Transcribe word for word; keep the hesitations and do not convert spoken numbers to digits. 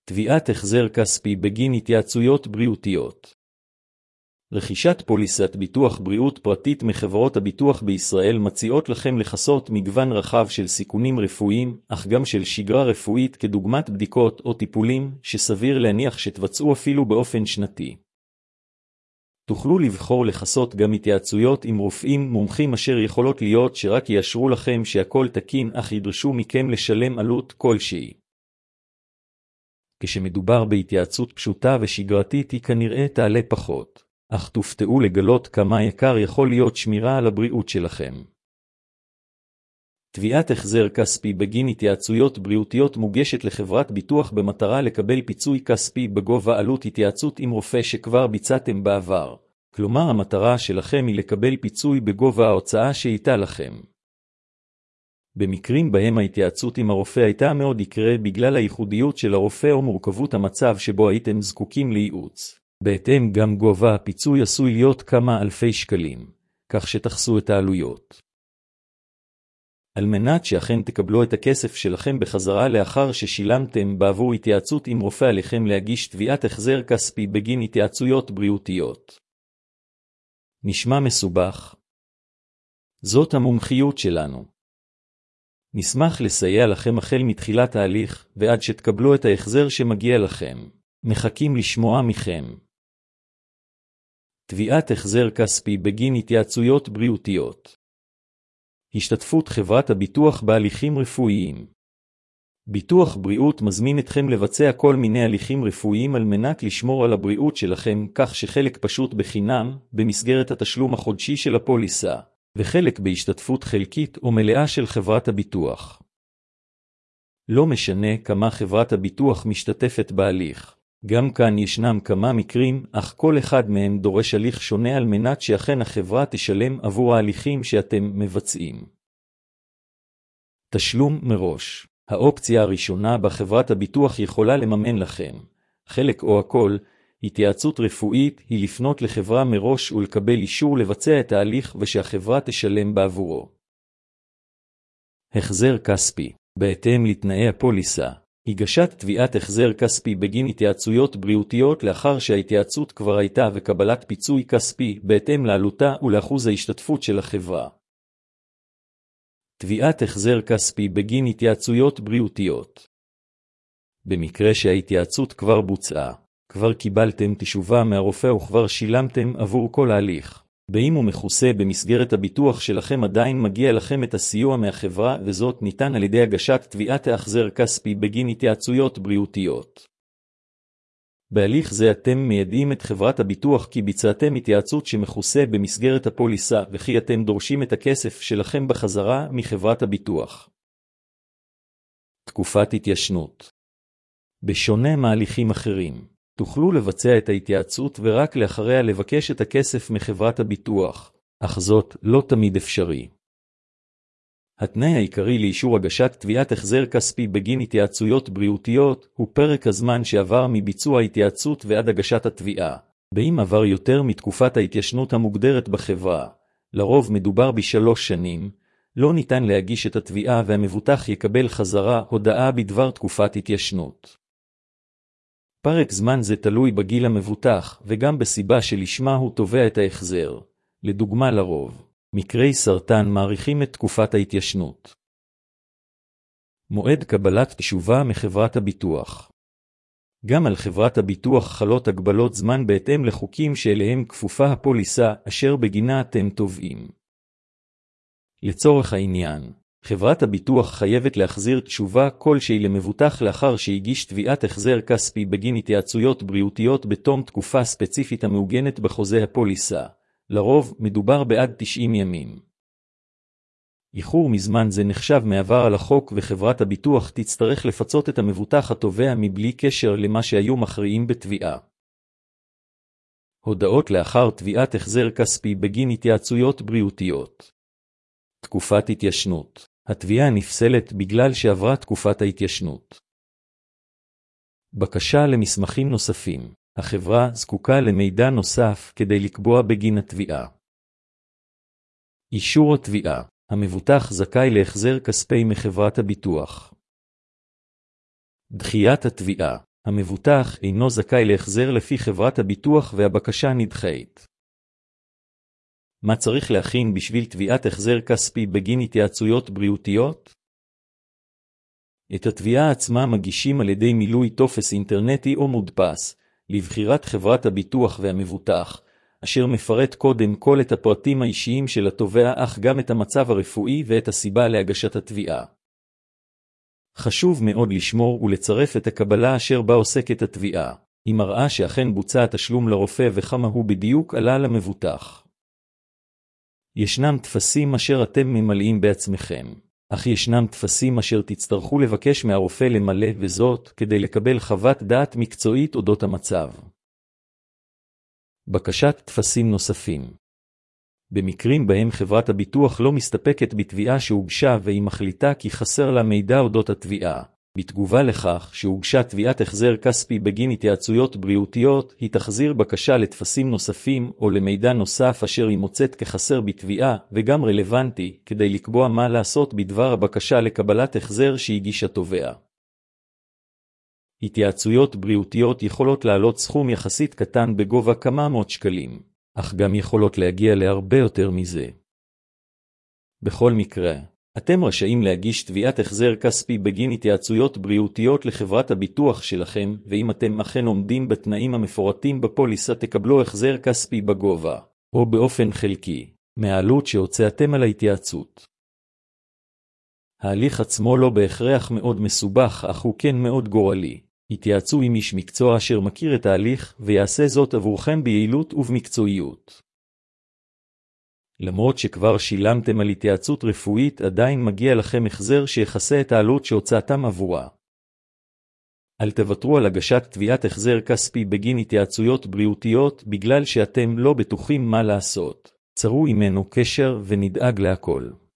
תביעת החזר כספי בגין התייעצויות בריאותיות. רכישת פוליסת ביטוח בריאות פרטית מחברות הביטוח בישראל מציעות לכם לחסות מגוון רחב של סיכונים רפואיים, אך גם של שגרה רפואית כדוגמת בדיקות או טיפולים שסביר להניח שתבצעו אפילו באופן שנתי. תוכלו לבחור לחסות גם התייעצויות עם רופאים מומחים אשר יכולות להיות שרק יאשרו לכם שהכל תקין אך ידרשו מכם לשלם עלות כלשהי. כשמדובר בהתייעצות פשוטה ושגרתית היא כנראה תעלה פחות, אך תופתעו לגלות כמה יקר יכול להיות שמירה על הבריאות שלכם. תביעת החזר כספי בגין התייעצויות בריאותיות מוגשת לחברת ביטוח במטרה לקבל פיצוי כספי בגובה עלות התייעצות עם רופא שכבר ביצעתם בעבר. כלומר, המטרה שלכם היא לקבל פיצוי בגובה ההוצאה שהייתה לכם. במקרים בהם ההתייעצות עם הרופא הייתה מאוד יקרה בגלל הייחודיות של הרופא או מורכבות המצב שבו הייתם זקוקים לייעוץ. בהתאם גם גובה הפיצוי עשוי להיות כמה אלפי שקלים, כך שתחסו את העלויות. על מנת שאכן תקבלו את הכסף שלכם בחזרה לאחר ששילמתם בעבור התייעצות עם רופא עליכם להגיש תביעת החזר כספי בגין התייעצויות בריאותיות. נשמע מסובך? זאת המומחיות שלנו. נשמח לסייע לכם החל מתחילת ההליך ועד שתקבלו את ההחזר שמגיע לכם. מחכים לשמוע מכם. תביעת החזר כספי בגין התייעצויות בריאותיות. השתתפות חברת הביטוח בהליכים רפואיים. ביטוח בריאות מזמין אתכם לבצע כל מיני הליכים רפואיים על מנת לשמור על הבריאות שלכם, כך שחלק פשוט בחינם במסגרת התשלום החודשי של הפוליסה, וחלק בהשתתפות חלקית או מלאה של חברת הביטוח. לא משנה כמה חברת הביטוח משתתפת בהליך. גם כאן ישנם כמה מקרים, אך כל אחד מהם דורש הליך שונה על מנת שאכן החברה תשלם עבור ההליכים שאתם מבצעים. תשלום מראש. האופציה הראשונה בחברת הביטוח יכולה לממן לכם חלק או הכל. התייעצות רפואית היא לפנות לחברה מראש ולקבל אישור לבצע את ההליך ושהחברה תשלם בעבורו. החזר כספי. בהתאם לתנאי הפוליסה. הגשת תביעת החזר כספי בגין התייעצויות בריאותיות לאחר שההתייעצות כבר הייתה וקבלת פיצוי כספי בהתאם לעלותה ולאחוז ההשתתפות של החברה. תביעת החזר כספי בגין התייעצויות בריאותיות. במקרה שההתייעצות כבר בוצעה, כבר קיבלתם תשובה מהרופא וכבר שילמתם עבור כל ההליך. באם הוא מכוסה במסגרת הביטוח שלכם עדיין מגיע לכם את הסיוע מהחברה, וזאת ניתן על ידי הגשת תביעת החזר כספי בגין התייעצויות בריאותיות. בהליך זה אתם מיידעים את חברת הביטוח כי ביצעתם התייעצות שמכוסה במסגרת הפוליסה וכי אתם דורשים את הכסף שלכם בחזרה מחברת הביטוח. תקופת התיישנות. בשונה מהליכים אחרים, תוכלו לבצע את ההתייעצות ורק לאחריה לבקש את הכסף מחברת הביטוח, אך זאת לא תמיד אפשרי. התנאי העיקרי לאישור הגשת תביעת החזר כספי בגין התייעצויות בריאותיות הוא פרק הזמן שעבר מביצוע ההתייעצות ועד הגשת התביעה. באם עבר יותר מתקופת ההתיישנות המוגדרת בחברה, לרוב מדובר בשלוש שנים, לא ניתן להגיש את התביעה והמבוטח יקבל חזרה הודעה בדבר תקופת התיישנות. פרק זמן זה תלוי בגיל המבוטח וגם בסיבה שלשמה הוא תובע את ההחזר. לדוגמה, לרוב מקרי סרטן מאריכים את תקופת ההתיישנות. מועד קבלת תשובה מחברת הביטוח. גם על חברת הביטוח חלות הגבלות זמן בהתאם לחוקים שאליהם כפופה הפוליסה אשר בגינה אתם תובעים. לצורך העניין, חברת הביטוח חייבת להחזיר תשובה כלשהי למבוטח לאחר שהגיש תביעת החזר כספי בגין התייעצויות בריאותיות בתום תקופה ספציפית המעוגנת בחוזה הפוליסה. לרוב מדובר בעד תשעים ימים. איחור מזמן זה נחשב מעבר על החוק וחברת הביטוח תצטרך לפצות את המבוטח התובע מבלי קשר למה שהיו מכריעים בתביעה. הודעות לאחר תביעת החזר כספי בגין התייעצויות בריאותיות. תקופת התיישנות. התביעה נפסלת בגלל שעברה תקופת ההתיישנות. בקשה למסמכים נוספים. החברה זקוקה למידע נוסף כדי לקבוע בגין התביעה. אישור התביעה. המבוטח זכאי להחזר כספי מחברת הביטוח. דחיית התביעה. המבוטח אינו זכאי להחזר לפי חברת הביטוח והבקשה נדחית. מה צריך להכין בשביל תביעת החזר כספי בגין התייעצויות בריאותיות? את התביעה עצמה מגישים על ידי מילוי טופס אינטרנטי או מודפס, לבחירת חברת הביטוח והמבוטח, אשר מפרט קודם כל את הפרטים האישיים של התובע אך גם את המצב הרפואי ואת הסיבה להגשת התביעה. חשוב מאוד לשמור ולצרף את הקבלה אשר בה עוסקת התביעה, היא מראה שאכן בוצע התשלום לרופא וכמה הוא בדיוק עלה למבוטח. ישנם טפסים אשר אתם ממלאים בעצמכם, אך ישנם טפסים אשר תצטרכו לבקש מהרופא למלא וזאת כדי לקבל חוות דעת מקצועית אודות המצב. בקשת טפסים נוספים. במקרים בהם חברת הביטוח לא מסתפקת בתביעה שהוגשה והיא מחליטה כי חסר לה מידע אודות התביעה, בתגובה לכך שהוגשה תביעת החזר כספי בגין התייעצויות בריאותיות, היא תחזיר בקשה לטפסים נוספים או למידע נוסף אשר היא מוצאת כחסר בתביעה וגם רלוונטי כדי לקבוע מה לעשות בדבר הבקשה לקבלת החזר שהגיש התובע. התייעצויות בריאותיות יכולות לעלות סכום יחסית קטן בגובה כמה מאות שקלים, אך גם יכולות להגיע להרבה יותר מזה. בכל מקרה, אתם רשאים להגיש תביעת החזר כספי בגין התייעצויות בריאותיות לחברת הביטוח שלכם, ואם אתם אכן עומדים בתנאים המפורטים בפוליסה תקבלו החזר כספי בגובה, או באופן חלקי, מהעלות שהוצאתם על ההתייעצות. ההליך עצמו לא בהכרח מאוד מסובך, אך הוא כן מאוד גורלי. התייעצו עם איש מקצוע אשר מכיר את ההליך ויעשה זאת עבורכם ביעילות ובמקצועיות. למרות שכבר שילמתם על התייעצות רפואית, עדיין מגיע לכם החזר שיחסה את העלות שהוצאתם עבורה. אל תוותרו על הגשת תביעת החזר כספי בגין התייעצויות בריאותיות בגלל שאתם לא בטוחים מה לעשות. צרו עמנו קשר ונדאג להכל.